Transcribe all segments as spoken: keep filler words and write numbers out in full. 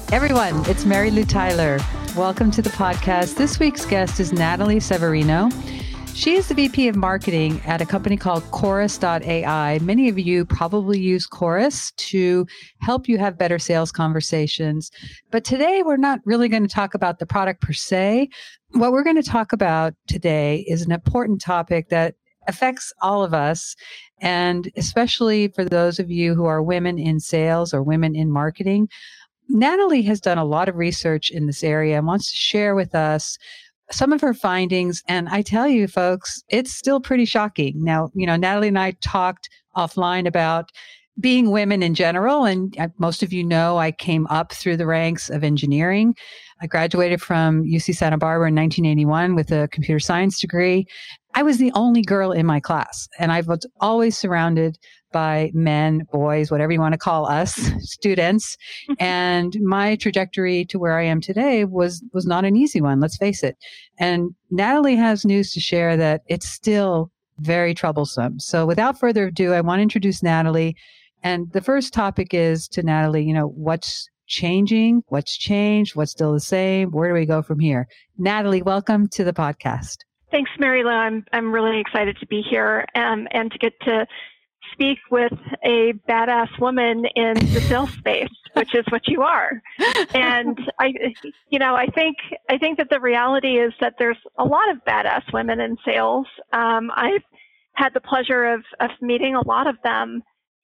Everyone, it's Mary Lou Tyler. Welcome to the podcast. This week's guest is Natalie Severino. She is the V P of Marketing at a company called Chorus dot A I. Many of you probably use Chorus to help you have better sales conversations. But today, we're not really going to talk about the product per se. What we're going to talk about today is an important topic that affects all of us, and especially for those of you who are women in sales or women in marketing. Natalie has done a lot of research in this area and wants to share with us some of her findings. And I tell you, folks, it's still pretty shocking. Now, you know, Natalie and I talked offline about being women in general. And most of you know, I came up through the ranks of engineering. I graduated from U C Santa Barbara in nineteen eighty-one with a computer science degree. I was the only girl in my class, and I was always surrounded by men, boys, whatever you want to call us, students. And my trajectory to where I am today was was not an easy one, let's face it. And Natalie has news to share that it's still very troublesome. So without further ado, I want to introduce Natalie. And the first topic is to Natalie, you know, what's changing, what's changed, what's still the same, where do we go from here? Natalie, welcome to the podcast. Thanks, Mary Lou. I'm I'm really excited to be here um, and to get to speak with a badass woman in the sales space, which is what you are. And I, you know, I think I think that the reality is that there's a lot of badass women in sales. Um, I've had the pleasure of of meeting a lot of them,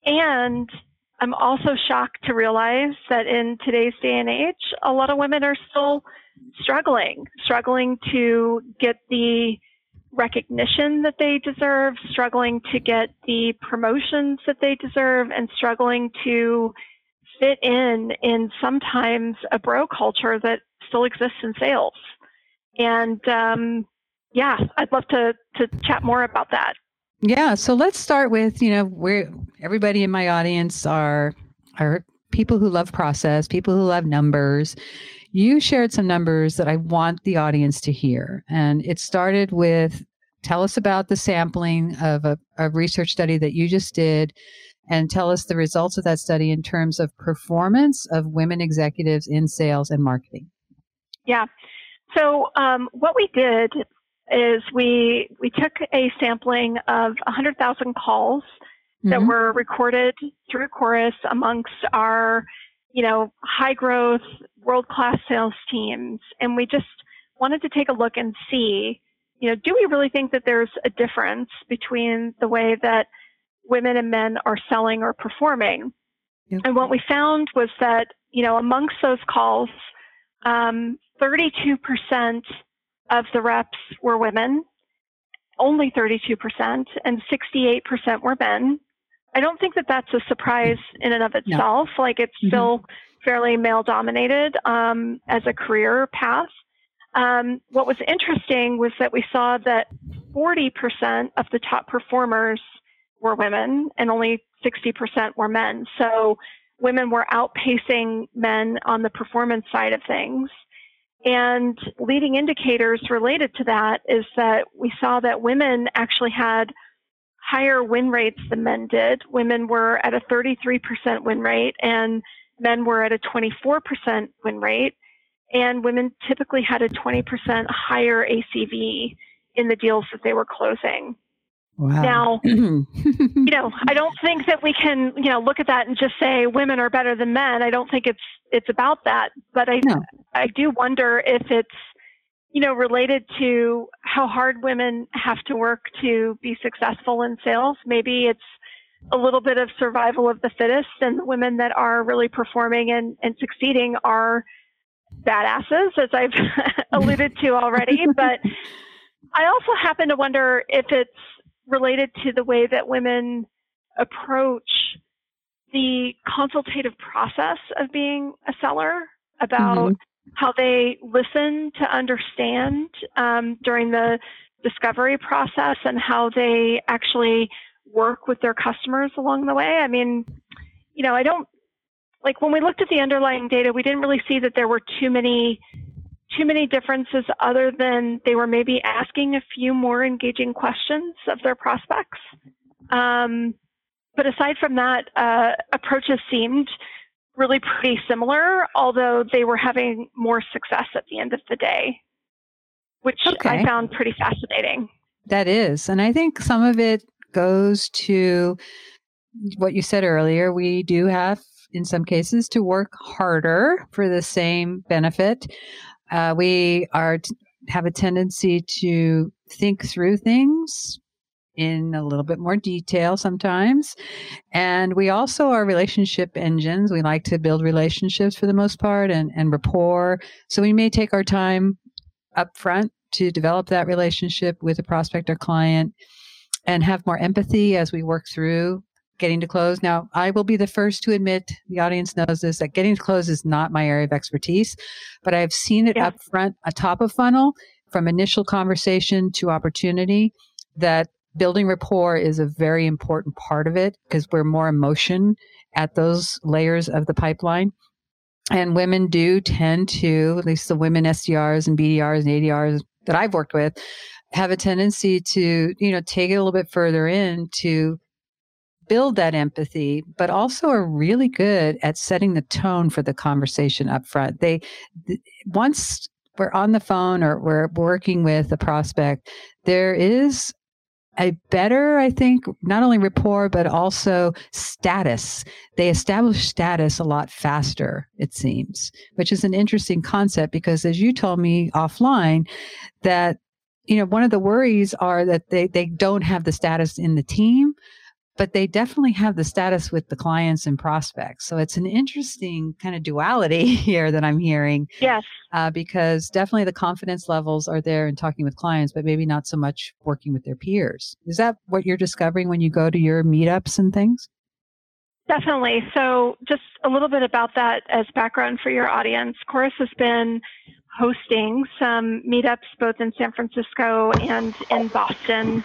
and I'm also shocked to realize that in today's day and age, a lot of women are still struggling, struggling to get the recognition that they deserve, struggling to get the promotions that they deserve, and struggling to fit in in sometimes a bro culture that still exists in sales. And um, yeah, I'd love to to chat more about that. Yeah, so let's start with, you know, we're everybody in my audience are are people who love process, people who love numbers. You shared some numbers that I want the audience to hear. And it started with, tell us about the sampling of a, a research study that you just did, and tell us the results of that study in terms of performance of women executives in sales and marketing. Yeah. So um, what we did is we we took a sampling of one hundred thousand calls that mm-hmm. were recorded through Chorus amongst our, you know, high growth, world-class sales teams. And we just wanted to take a look and see, you know, do we really think that there's a difference between the way that women and men are selling or performing? Yep. And what we found was that, you know, amongst those calls, um, thirty-two percent of the reps were women, only thirty-two percent, and sixty-eight percent were men. I don't think that that's a surprise in and of itself. No. Like, it's mm-hmm. still fairly male-dominated um, as a career path. Um, what was interesting was that we saw that forty percent of the top performers were women and only sixty percent were men. So women were outpacing men on the performance side of things. And leading indicators related to that is that we saw that women actually had higher win rates than men did. Women were at a thirty-three percent win rate and men were at a twenty-four percent win rate. And women typically had a twenty percent higher A C V in the deals that they were closing. Wow. Now, you know, I don't think that we can, you know, look at that and just say women are better than men. I don't think it's it's about that. But I no. I do wonder if it's, you know, related to how hard women have to work to be successful in sales. Maybe it's a little bit of survival of the fittest, and the women that are really performing and, and succeeding are badasses, as I've alluded to already. But I also happen to wonder if it's related to the way that women approach the consultative process of being a seller, about mm-hmm. how they listen to understand um, during the discovery process, and how they actually work with their customers along the way. I mean, you know, I don't, like, when we looked at the underlying data, we didn't really see that there were too many too many differences, other than they were maybe asking a few more engaging questions of their prospects. Um, but aside from that, uh, approaches seemed really pretty similar, although they were having more success at the end of the day, which Okay. I found pretty fascinating. That is. And I think some of it goes to what you said earlier. We do have, in some cases, to work harder for the same benefit. Uh, we are t- have a tendency to think through things in a little bit more detail sometimes. And we also are relationship engines. We like to build relationships for the most part and, and rapport. So we may take our time up front to develop that relationship with a prospect or client and have more empathy as we work through getting to close. Now, I will be the first to admit, the audience knows this, that getting to close is not my area of expertise, but I've seen it Yeah. up front, a top of funnel, from initial conversation to opportunity, that building rapport is a very important part of it because we're more emotion at those layers of the pipeline. And women do tend to, at least the women S D Rs and B D Rs and A D Rs that I've worked with, have a tendency to, you know, take it a little bit further in to build that empathy, but also are really good at setting the tone for the conversation up front. They, th- once we're on the phone or we're working with a prospect, there is a better, I think, not only rapport, but also status. They establish status a lot faster, it seems, which is an interesting concept because as you told me offline, that, you know, one of the worries are that they, they don't have the status in the team, but they definitely have the status with the clients and prospects. So it's an interesting kind of duality here that I'm hearing. Yes. Uh, because definitely the confidence levels are there in talking with clients, but maybe not so much working with their peers. Is that what you're discovering when you go to your meetups and things? Definitely. So just a little bit about that as background for your audience. Chorus has been hosting some meetups both in San Francisco and in Boston.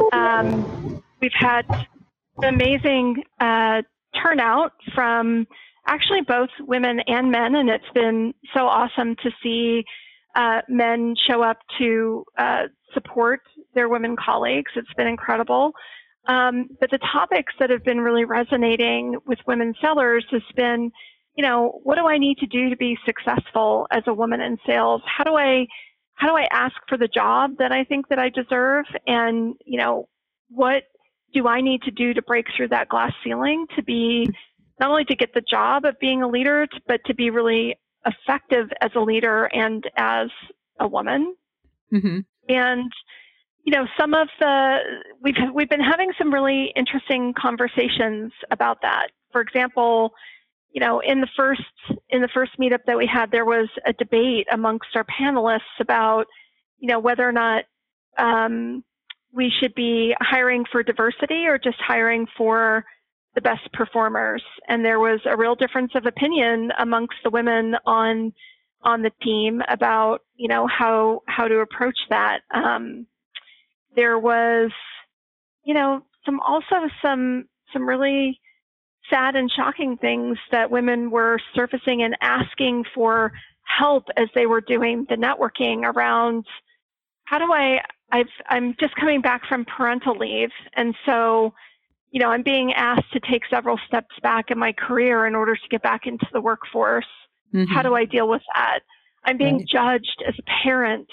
Um, we've had an amazing uh, turnout from actually both women and men, and it's been so awesome to see uh, men show up to uh, support their women colleagues. It's been incredible. Um, but the topics that have been really resonating with women sellers has been, you know, what do I need to do to be successful as a woman in sales? How do I, how do I ask for the job that I think that I deserve? And, you know, what do I need to do to break through that glass ceiling to be not only to get the job of being a leader, but to be really effective as a leader and as a woman? Mm-hmm. And, you know, some of the, we've, we've been having some really interesting conversations about that. For example, you know, in the first, in the first meetup that we had, there was a debate amongst our panelists about, you know, whether or not um, we should be hiring for diversity or just hiring for the best performers. And there was a real difference of opinion amongst the women on on the team about, you know, how how to approach that. Um, there was, you know, some also some some really sad and shocking things that women were surfacing and asking for help as they were doing the networking around how do I I've I'm just coming back from parental leave, and so, you know, I'm being asked to take several steps back in my career in order to get back into the workforce. Mm-hmm. How do I deal with that? I'm being right. judged as a parent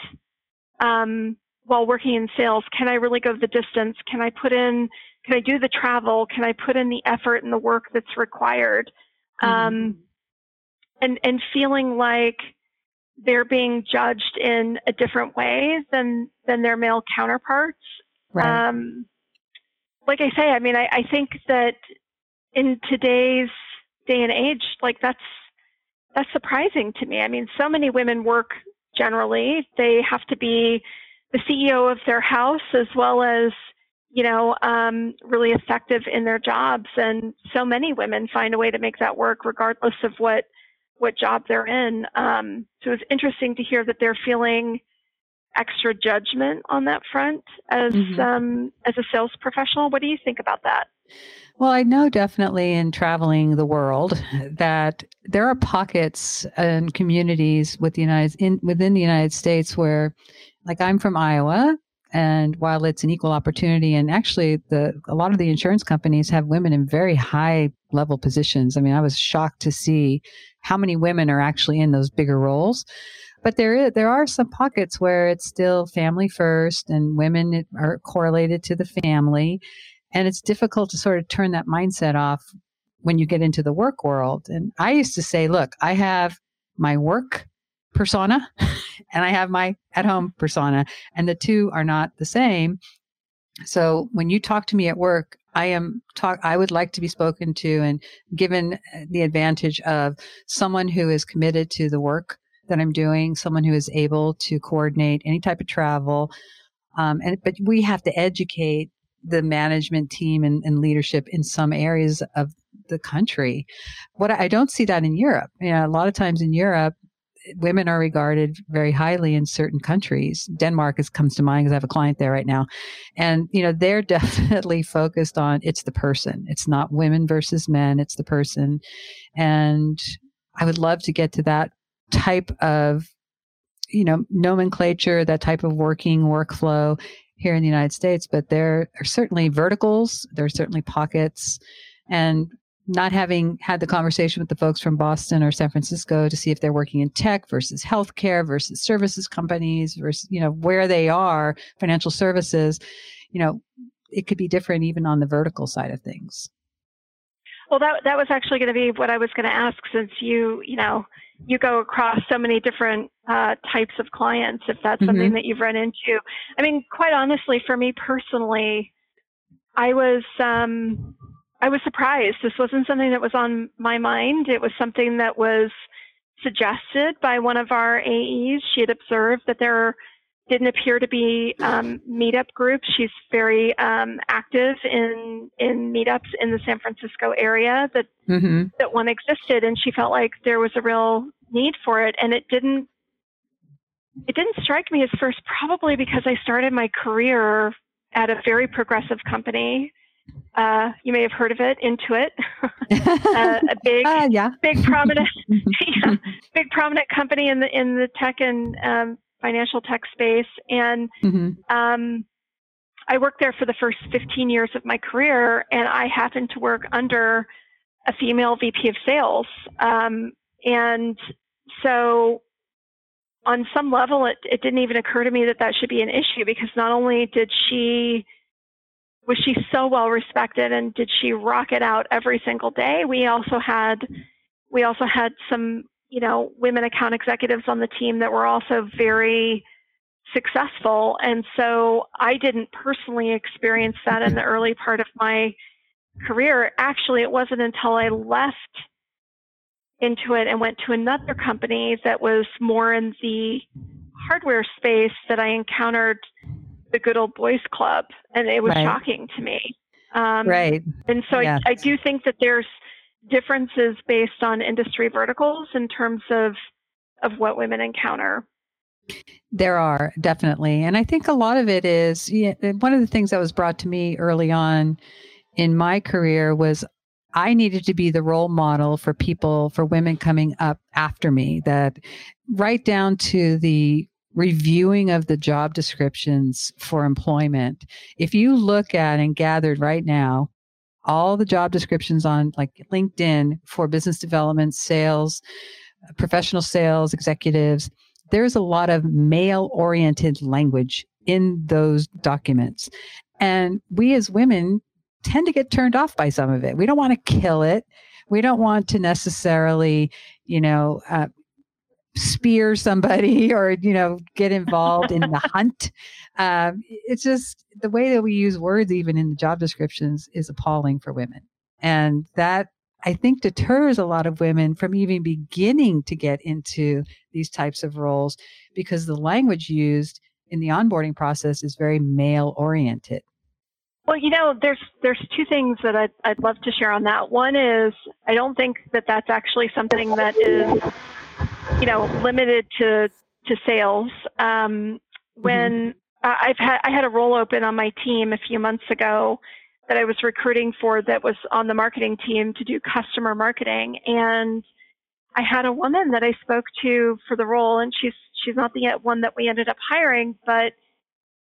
um, while working in sales. Can I really go the distance? Can I put in, can I do the travel? Can I put in the effort and the work that's required? Mm-hmm. Um, and, and feeling like they're being judged in a different way than, than their male counterparts. Right. Um, like I say, I mean, I, I think that in today's day and age, like that's, that's surprising to me. I mean, so many women work generally. They have to be the C E O of their house as well as, you know, um, really effective in their jobs. And so many women find a way to make that work regardless of what, what job they're in. Um, so it's interesting to hear that they're feeling extra judgment on that front as mm-hmm. um, as a sales professional. What do you think about that? Well, I know definitely in traveling the world that there are pockets and communities with the United in within the United States where, like, I'm from Iowa, And while it's an equal opportunity, and actually the a lot of the insurance companies have women in very high level positions. I mean, I was shocked to see how many women are actually in those bigger roles. But there is, there are some pockets where it's still family first, and women are correlated to the family. And it's difficult to sort of turn that mindset off when you get into the work world. And I used to say, look, I have my work persona and I have my at-home persona, and the two are not the same. So when you talk to me at work, I am talk. I would like to be spoken to and given the advantage of someone who is committed to the work that I'm doing, someone who is able to coordinate any type of travel. Um, and but we have to educate the management team and, and leadership in some areas of the country. What I don't see that in Europe. You know, a lot of times in Europe, women are regarded very highly in certain countries. Denmark is, comes to mind because I have a client there right now. And, you know, they're definitely focused on it's the person. It's not women versus men. It's the person. And I would love to get to that type of, you know, nomenclature, that type of working workflow here in the United States. But there are certainly verticals. There are certainly pockets. And not having had the conversation with the folks from Boston or San Francisco to see if they're working in tech versus healthcare versus services companies versus, you know, where they are, financial services, you know, it could be different even on the vertical side of things. Well, that that was actually going to be what I was going to ask, since you, you know, you go across so many different uh, types of clients, if that's mm-hmm. something that you've run into. I mean, quite honestly, for me personally, I was, um, I was surprised. This wasn't something that was on my mind. It was something that was suggested by one of our A Es. She had observed that there didn't appear to be um, meetup groups. She's very um, active in in meetups in the San Francisco area that mm-hmm. that one existed, and she felt like there was a real need for it. And it didn't it didn't strike me as first, probably because I started my career at a very progressive company. Uh, you may have heard of it, Intuit, uh, a big, uh, yeah. big prominent, yeah, big prominent company in the in the tech and um, financial tech space. And mm-hmm. um, I worked there for the first fifteen years of my career, and I happened to work under a female V P of sales. Um, and so, on some level, it, it didn't even occur to me that that should be an issue, because not only did she was she so well respected and did she rock it out every single day, we also had we also had some, you know, women account executives on the team that were also very successful. And so I didn't personally experience that in the early part of my career. Actually, it wasn't until I left Intuit and went to another company that was more in the hardware space that I encountered the good old boys club, and it was right. shocking to me. Um, right. And so yeah. I, I do think that there's differences based on industry verticals in terms of of what women encounter. There are, definitely. And I think a lot of it is, yeah, one of the things that was brought to me early on in my career was I needed to be the role model for people, for women coming up after me, that right down to the reviewing of the job descriptions for employment. If you look at and gathered right now, all the job descriptions on like LinkedIn for business development, sales, professional sales executives, there's a lot of male-oriented language in those documents. And we as women tend to get turned off by some of it. We don't want to kill it. We don't want to necessarily, you know, uh, spear somebody or, you know, get involved in the hunt. Um, it's just the way that we use words, even in the job descriptions, is appalling for women. And that, I think, deters a lot of women from even beginning to get into these types of roles, because the language used in the onboarding process is very male oriented. Well, you know, there's there's two things that I'd, I'd love to share on that. One is, I don't think that that's actually something that is, you know, limited to to sales. Um, when mm-hmm. uh, I've had I had a role open on my team a few months ago that I was recruiting for, that was on the marketing team to do customer marketing, and I had a woman that I spoke to for the role, and she's she's not the one that we ended up hiring, but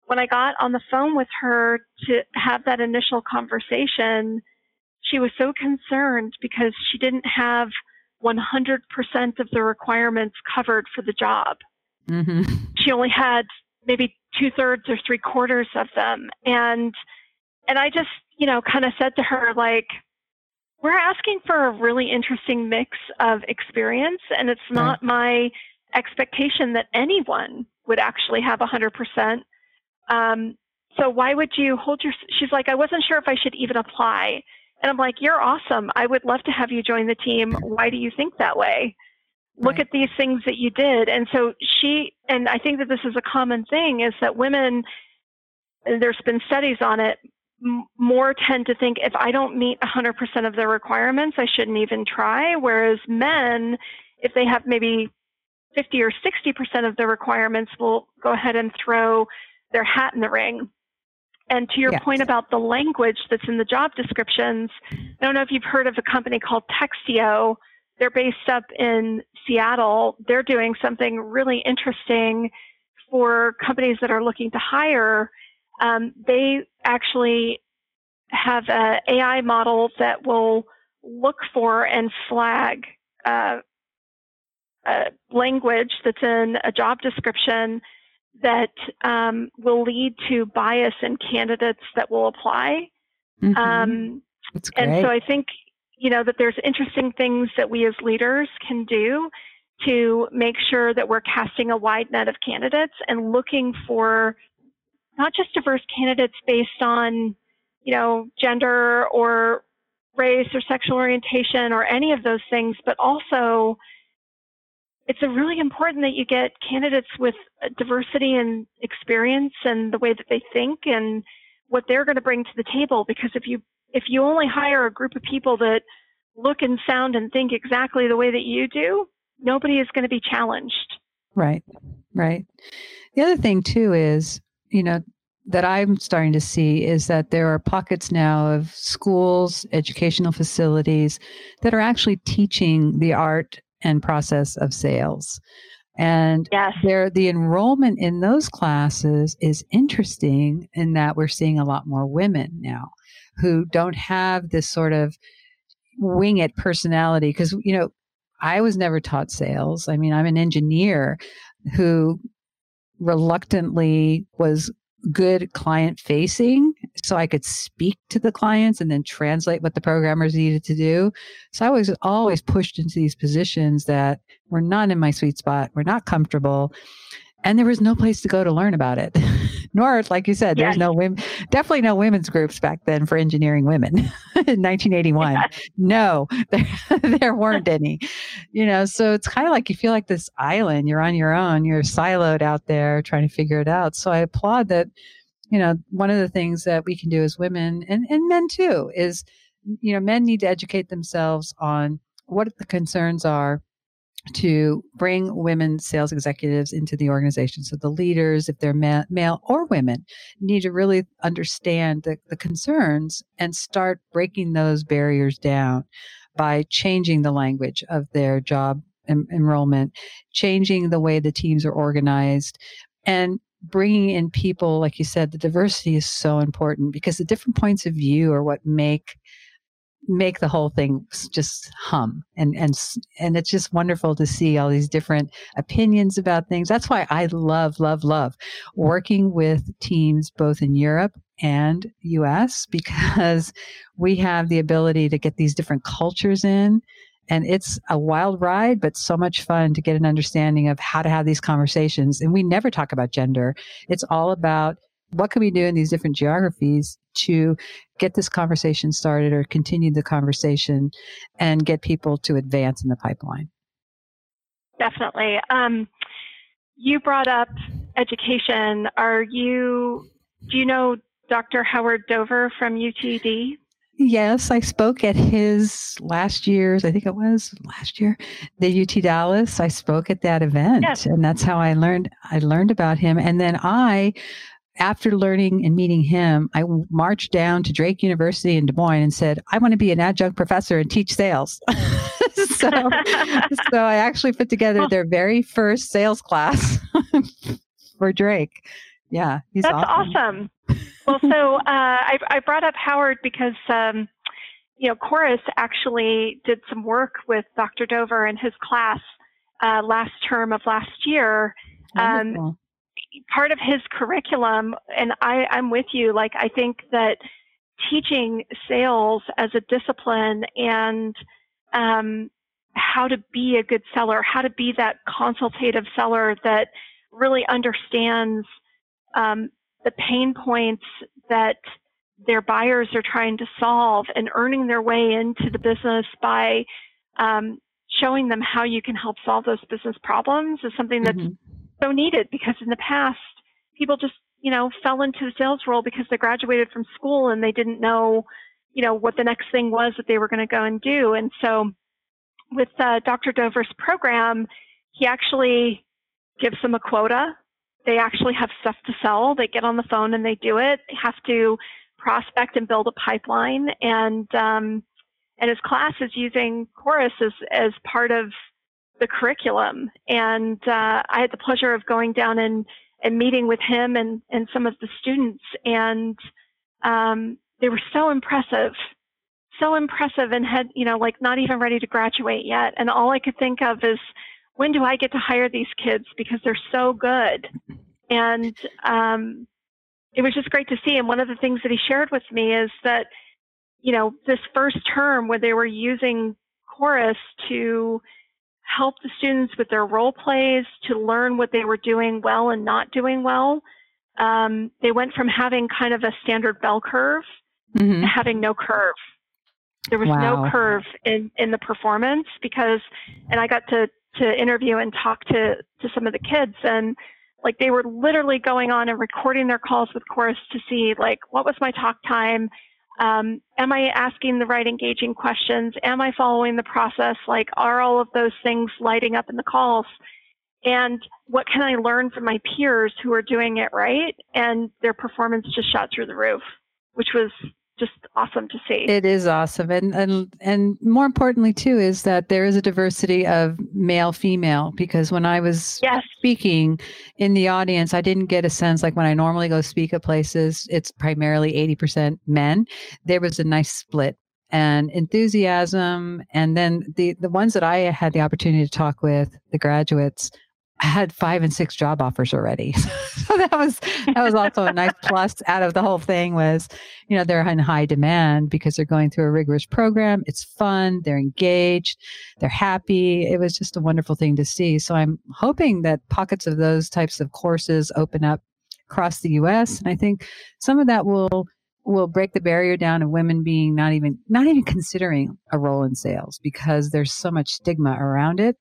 when I got on the phone with her to have that initial conversation, she was so concerned because she didn't have one hundred percent of the requirements covered for the job. Mm-hmm. She only had maybe two thirds or three quarters of them. And, and I just, you know, kind of said to her, like, we're asking for a really interesting mix of experience, and it's not right. my expectation that anyone would actually have one hundred percent. Um, so why would you hold your, she's like, I wasn't sure if I should even apply. And I'm like, you're awesome. I would love to have you join the team. Why do you think that way? Look right. at these things that you did. And so she, and I think that this is a common thing, is that women, and there's been studies on it, m- more tend to think if I don't meet one hundred percent of the requirements, I shouldn't even try. Whereas men, if they have maybe fifty or sixty percent of the requirements, will go ahead and throw their hat in the ring. And to your yes. point about the language that's in the job descriptions, I don't know if you've heard of a company called Textio. They're based up in Seattle. They're doing something really interesting for companies that are looking to hire. Um, they actually have an A I model that will look for and flag uh, uh, language that's in a job description that um, will lead to bias in candidates that will apply. Mm-hmm. Um, That's great. and so I think, you know, that there's interesting things that we as leaders can do to make sure that we're casting a wide net of candidates and looking for not just diverse candidates based on, you know, gender or race or sexual orientation or any of those things, but also it's a really important that you get candidates with diversity and experience and the way that they think and what they're going to bring to the table. Because if you if you only hire a group of people that look and sound and think exactly the way that you do, nobody is going to be challenged. Right, right. The other thing too is, you know, that I'm starting to see is that there are pockets now of schools, educational facilities that are actually teaching the art and process of sales. And yes. there, the enrollment in those classes is interesting in that we're seeing a lot more women now who don't have this sort of wing it personality. Because, you know, I was never taught sales. I mean, I'm an engineer who reluctantly was good client facing so I could speak to the clients and then translate what the programmers needed to do. So I was always pushed into these positions that were not in my sweet spot, were not comfortable. And there was no place to go to learn about it. Nor, like you said, yes. there's no women, definitely no women's groups back then for engineering women in nineteen eighty-one. Yes. No, there, there weren't any, you know, so it's kind of like you feel like this island, you're on your own, you're siloed out there trying to figure it out. So I applaud that, you know, one of the things that we can do as women and, and men too is, you know, men need to educate themselves on what the concerns are to bring women sales executives into the organization. So the leaders, if they're ma- male or women, need to really understand the, the concerns and start breaking those barriers down by changing the language of their job em- enrollment, changing the way the teams are organized, and bringing in people, like you said, the diversity is so important because the different points of view are what make make the whole thing just hum. And, and, and it's just wonderful to see all these different opinions about things. That's why I love, love, love working with teams both in Europe and U S because we have the ability to get these different cultures in. And it's a wild ride, but so much fun to get an understanding of how to have these conversations. And we never talk about gender. It's all about what can we do in these different geographies to get this conversation started or continue the conversation and get people to advance in the pipeline. Definitely. Um, you brought up education. Are you, do you know Doctor Howard Dover from U T D? Yes, I spoke at his last year's, I think it was last year, the U T Dallas. I spoke at that event, yes. And that's how I learned, I learned about him. And then I, after learning and meeting him, I marched down to Drake University in Des Moines and said, I want to be an adjunct professor and teach sales. so, so I actually put together their very first sales class for Drake. Yeah, he's That's awesome. awesome. Well, so uh, I, I brought up Howard because, um, you know, Chorus actually did some work with Doctor Dover and his class uh, last term of last year. Wonderful. Um, part of his curriculum, and I, I'm with you, like, I think that teaching sales as a discipline and um, how to be a good seller, how to be that consultative seller that really understands um, the pain points that their buyers are trying to solve and earning their way into the business by um, showing them how you can help solve those business problems is something that's mm-hmm. so needed, because in the past, people just, you know, fell into the sales role because they graduated from school and they didn't know, you know, what the next thing was that they were going to go and do. And so with uh, Doctor Dover's program, he actually gives them a quota. They actually have stuff to sell. They get on the phone and they do it. They have to prospect and build a pipeline. And um, and his class is using Chorus as, as part of the curriculum. And uh, I had the pleasure of going down and, and meeting with him and, and some of the students. And um, they were so impressive, so impressive, and had, you know, like not even ready to graduate yet. And all I could think of is, when do I get to hire these kids, because they're so good? And um, it was just great to see. And one of the things that he shared with me is that, you know, this first term when they were using Chorus to help the students with their role plays, to learn what they were doing well and not doing well, um, they went from having kind of a standard bell curve mm-hmm. to having no curve. There was wow. no curve in, in the performance, because, and I got to, to interview and talk to, to some of the kids, and like they were literally going on and recording their calls with Chorus to see, like, what was my talk time? Um, am I asking the right engaging questions? Am I following the process? Like, are all of those things lighting up in the calls? And what can I learn from my peers who are doing it right? And their performance just shot through the roof, which was just awesome to see. It is awesome. And, and, and more importantly too, is that there is a diversity of male, female, because when I was yes. speaking in the audience, I didn't get a sense, like when I normally go speak at places, it's primarily eighty percent men. There was a nice split and enthusiasm. And then the, the ones that I had the opportunity to talk with, the graduates, I had five and six job offers already. So that was, that was also a nice plus out of the whole thing was, you know, they're in high demand because they're going through a rigorous program. It's fun. They're engaged. They're happy. It was just a wonderful thing to see. So I'm hoping that pockets of those types of courses open up across the U S. And I think some of that will, will break the barrier down of women being not even, not even considering a role in sales, because there's so much stigma around it.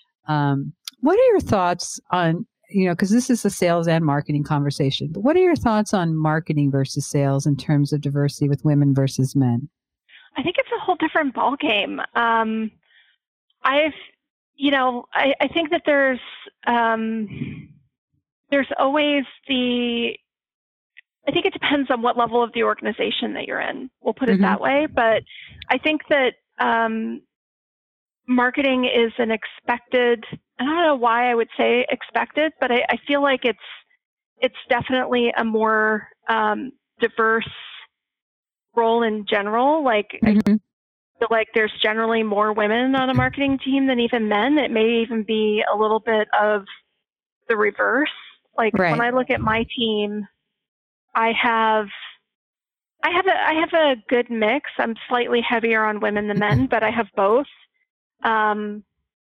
Um, What are your thoughts on, you know, because this is a sales and marketing conversation, but what are your thoughts on marketing versus sales in terms of diversity with women versus men? I think it's a whole different ballgame. Um, I've, you know, I, I think that there's, um, there's always the, I think it depends on what level of the organization that you're in. We'll put it mm-hmm. that way. But I think that um, marketing is an expected, I don't know why I would say expected, but I, I feel like it's it's definitely a more um, diverse role in general. Like mm-hmm. I feel like there's generally more women on a marketing team than even men. It may even be a little bit of the reverse. Like right. when I look at my team, I have I have a I have a good mix. I'm slightly heavier on women than men, but I have both. Um,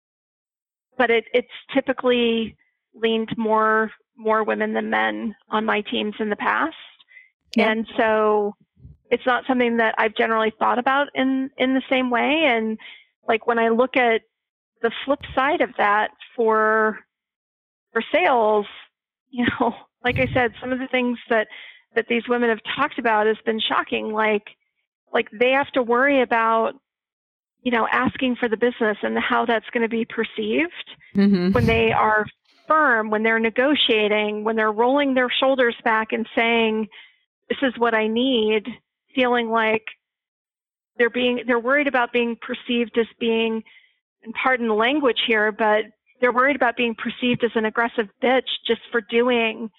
but it, it's typically leaned more more women than men on my teams in the past. Yeah. And so it's not something that I've generally thought about in, in the same way. And like when I look at the flip side of that for for sales, you know, like I said, some of the things that, that these women have talked about has been shocking. Like like they have to worry about, you know, asking for the business and how that's going to be perceived mm-hmm. when they are firm, when they're negotiating, when they're rolling their shoulders back and saying, this is what I need, feeling like they're being, they're worried about being perceived as being, and pardon the language here, but they're worried about being perceived as an aggressive bitch just for doing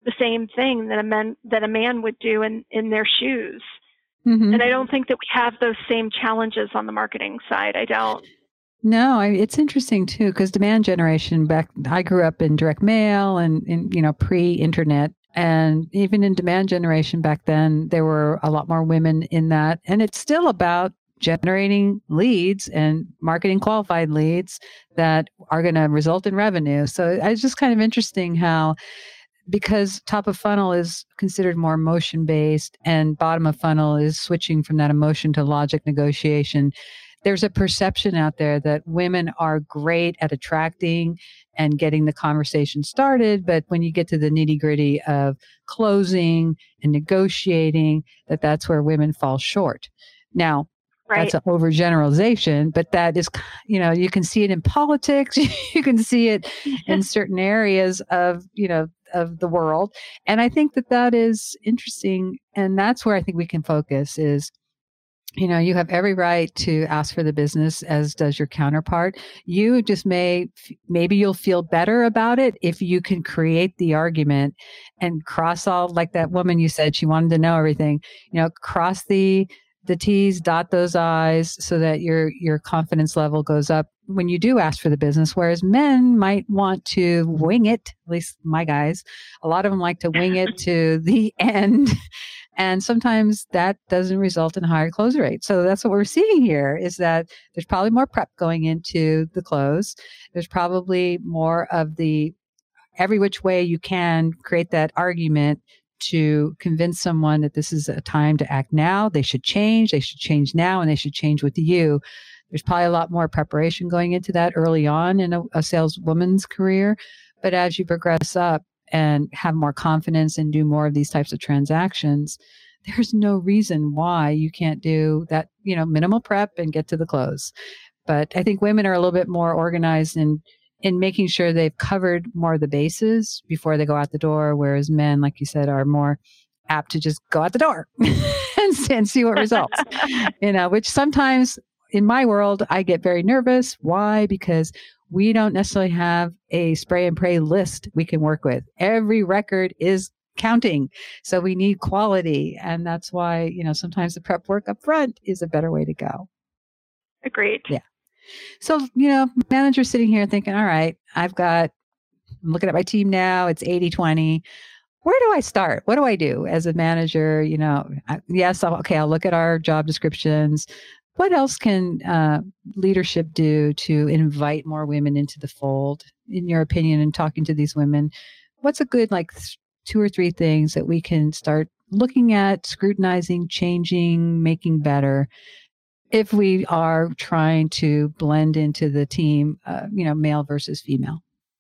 the same thing that a man that a man would do in, in their shoes. Mm-hmm. And I don't think that we have those same challenges on the marketing side. I don't. No, I, it's interesting too, because demand generation back, I grew up in direct mail and, in, you know, pre-internet. And even in demand generation back then, there were a lot more women in that. And it's still about generating leads and marketing qualified leads that are going to result in revenue. So it's just kind of interesting how, because top of funnel is considered more emotion based and bottom of funnel is switching from that emotion to logic negotiation, there's a perception out there that women are great at attracting and getting the conversation started. But when you get to the nitty gritty of closing and negotiating, that that's where women fall short. Now, right. That's an overgeneralization, but that is, you know, you can see it in politics. You can see it in certain areas of, you know, of the world. And I think that that is interesting. And that's where I think we can focus is, you know, you have every right to ask for the business, as does your counterpart. You just may, maybe you'll feel better about it if you can create the argument and cross all, like that woman you said, she wanted to know everything, you know, cross the, the T's, dot those I's so that your, your confidence level goes up when you do ask for the business. Whereas men might want to wing it, at least my guys, a lot of them like to wing it to the end. And sometimes that doesn't result in a higher close rate. So that's what we're seeing here is that there's probably more prep going into the close. There's probably more of the every which way you can create that argument to convince someone that this is a time to act now. They should change. They should change now and they should change with you. There's probably a lot more preparation going into that early on in a, a saleswoman's career. But as you progress up, and have more confidence and do more of these types of transactions, there's no reason why you can't do that, you know, minimal prep and get to the close. But I think women are a little bit more organized in, in making sure they've covered more of the bases before they go out the door, whereas men, like you said, are more apt to just go out the door and, and see what results, you know, which sometimes in my world, I get very nervous. Why? Because we don't necessarily have a spray and pray list we can work with. Every record is counting. So we need quality. And that's why, you know, sometimes the prep work up front is a better way to go. Agreed. Yeah. So, you know, manager's sitting here thinking, all right, I've got, I'm looking at my team now. It's eighty twenty. Where do I start? What do I do as a manager? You know, I, yes, I'll, okay, I'll look at our job descriptions. What else can uh, leadership do to invite more women into the fold, in your opinion, in talking to these women? What's a good, like, th- two or three things that we can start looking at, scrutinizing, changing, making better if we are trying to blend into the team, uh, you know, male versus female?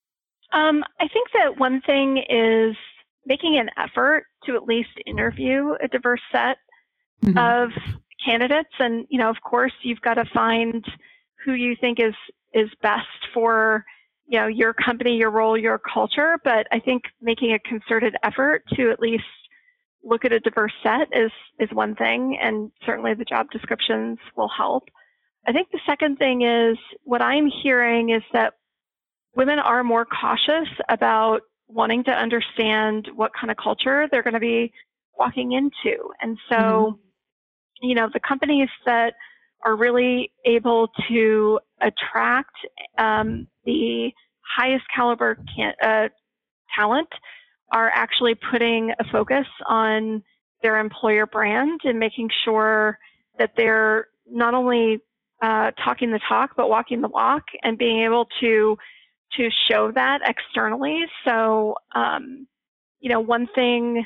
Um, I think that one thing is making an effort to at least interview a diverse set mm-hmm. of candidates. And, you know, of course, you've got to find who you think is, is best for, you know, your company, your role, your culture. But I think making a concerted effort to at least look at a diverse set is, is one thing. And certainly the job descriptions will help. I think the second thing is what I'm hearing is that women are more cautious about wanting to understand what kind of culture they're going to be walking into. And so, mm-hmm. you know, the companies that are really able to attract um, the highest caliber can, uh, talent are actually putting a focus on their employer brand and making sure that they're not only uh, talking the talk, but walking the walk and being able to to show that externally. So, um, you know, one thing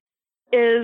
is,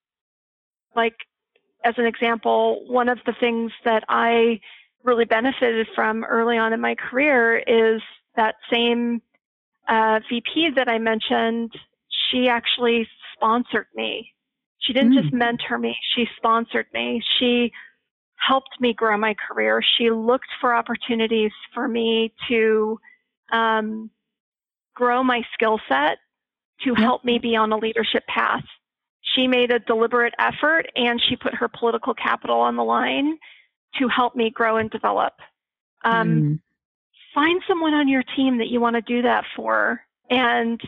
like, as an example, one of the things that I really benefited from early on in my career is that same uh, V P that I mentioned. She actually sponsored me. She didn't mm. just mentor me, she sponsored me. She helped me grow my career. She looked for opportunities for me to um, grow my skill set to yep. help me be on a leadership path. She made a deliberate effort and she put her political capital on the line to help me grow and develop. Um, mm. Find someone on your team that you want to do that for and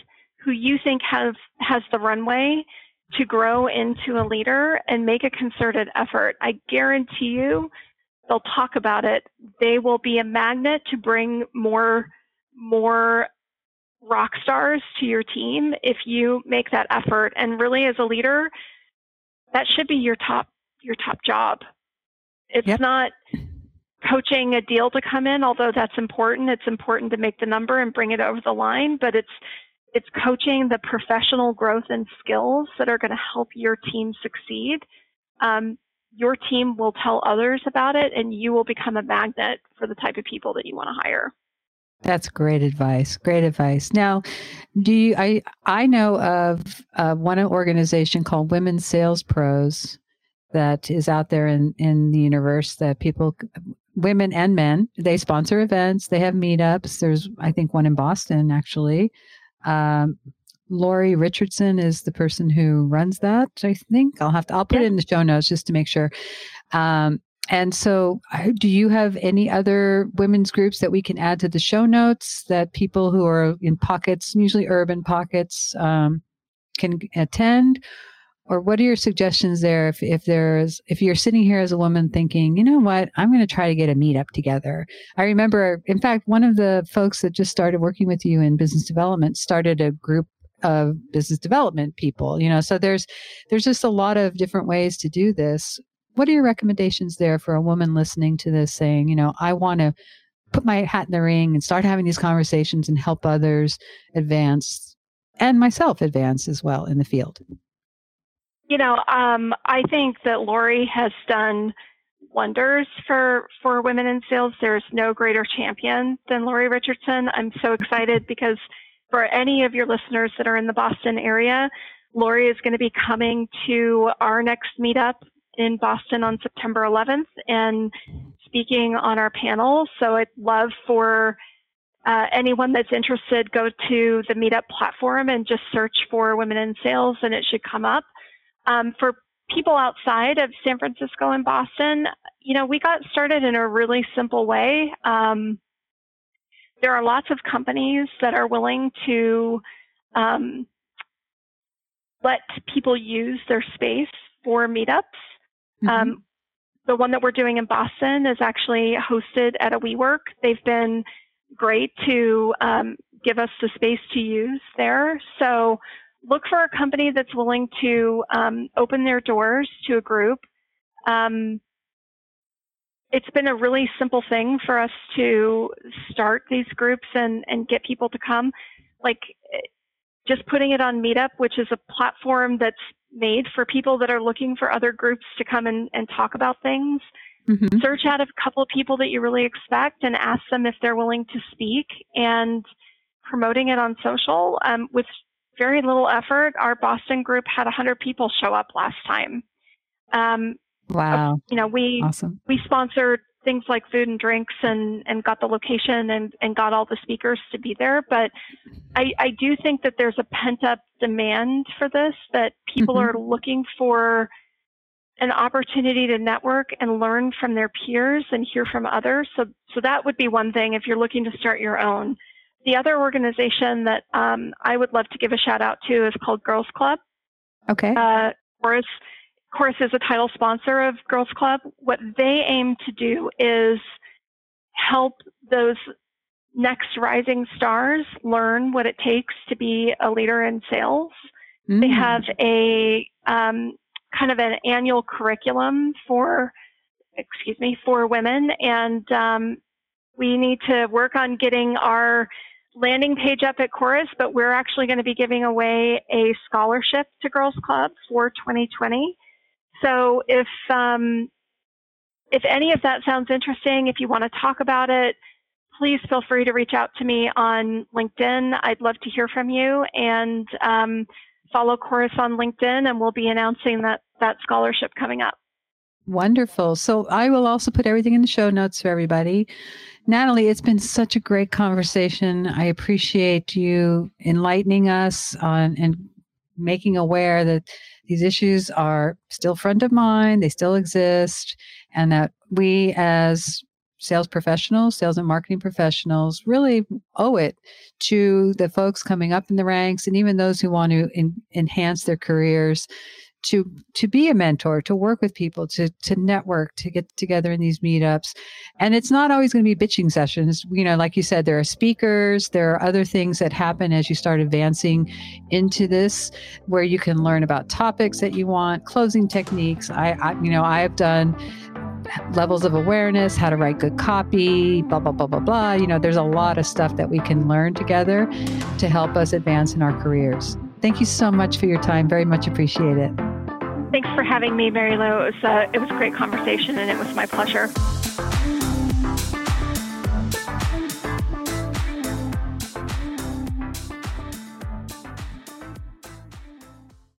who you think has, has the runway to grow into a leader and make a concerted effort. I guarantee you they'll talk about it. They will be a magnet to bring more, more rock stars to your team if you make that effort. And really, as a leader, that should be your top, your top job. It's yep. not coaching a deal to come in, although that's important. It's important to make the number and bring it over the line, but it's it's coaching the professional growth and skills that are going to help your team succeed. Um, your team will tell others about it, and you will become a magnet for the type of people that you want to hire. That's great advice. Great advice. Now, do you? I I know of uh, one organization called Women's Sales Pros that is out there in in the universe that people, women and men, they sponsor events. They have meetups. There's I think one in Boston actually. Um, Lori Richardson is the person who runs that. I think I'll have to. I'll put yeah. it in the show notes just to make sure. Um, And so do you have any other women's groups that we can add to the show notes that people who are in pockets, usually urban pockets, um, can attend? Or what are your suggestions there if, if there's, if you're sitting here as a woman thinking, you know what, I'm going to try to get a meetup together. I remember, in fact, one of the folks that just started working with you in business development started a group of business development people, you know, so there's, there's just a lot of different ways to do this. What are your recommendations there for a woman listening to this saying, you know, I want to put my hat in the ring and start having these conversations and help others advance and myself advance as well in the field? You know, um, I think that Lori has done wonders for, for women in sales. There's no greater champion than Lori Richardson. I'm so excited because for any of your listeners that are in the Boston area, Lori is going to be coming to our next meetup in Boston on September eleventh and speaking on our panel. So I'd love for uh, anyone that's interested, go to the meetup platform and just search for Women in Sales and it should come up. Um, for people outside of San Francisco and Boston, you know, we got started in a really simple way. Um, there are lots of companies that are willing to um, let people use their space for meetups. Mm-hmm. Um, the one that we're doing in Boston is actually hosted at a WeWork. They've been great to um, give us the space to use there. So look for a company that's willing to um, open their doors to a group. Um, it's been a really simple thing for us to start these groups and, and get people to come. Like just putting it on Meetup, which is a platform that's made for people that are looking for other groups to come and, and talk about things. Mm-hmm. Search out a couple of people that you really expect and ask them if they're willing to speak, and promoting it on social. Um, with very little effort, our Boston group had one hundred people show up last time. Um, wow. Uh, you know, we awesome. we sponsored things like food and drinks and, and got the location and, and got all the speakers to be there. But I, I do think that there's a pent-up demand for this, that people mm-hmm. are looking for an opportunity to network and learn from their peers and hear from others. So, so that would be one thing if you're looking to start your own. The other organization that um, I would love to give a shout out to is called Girls Club. Okay. Uh, Chorus, Chorus is a title sponsor of Girls Club. What they aim to do is help those next rising stars learn what it takes to be a leader in sales. Mm. They have a um, kind of an annual curriculum for, excuse me, for women, and um, we need to work on getting our landing page up at Chorus, but we're actually going to be giving away a scholarship to Girls Club for twenty twenty. So if um, if any of that sounds interesting, if you want to talk about it, please feel free to reach out to me on LinkedIn. I'd love to hear from you, and um, follow Chorus on LinkedIn, and we'll be announcing that that scholarship coming up. Wonderful. So I will also put everything in the show notes for everybody. Natalie, it's been such a great conversation. I appreciate you enlightening us on and making aware that these issues are still front of mind, they still exist, and that we as sales professionals, sales and marketing professionals really owe it to the folks coming up in the ranks and even those who want to in, enhance their careers to to be a mentor, to work with people, to to network, to get together in these meetups. And it's not always going to be bitching sessions. You know, like you said, there are speakers, there are other things that happen as you start advancing into this, where you can learn about topics that you want, closing techniques. I, I you know, I have done levels of awareness, how to write good copy, blah, blah, blah, blah, blah. You know, there's a lot of stuff that we can learn together to help us advance in our careers. Thank you so much for your time. Very much appreciate it. Thanks for having me, Mary Lou. It was, uh, it was a great conversation, and it was my pleasure.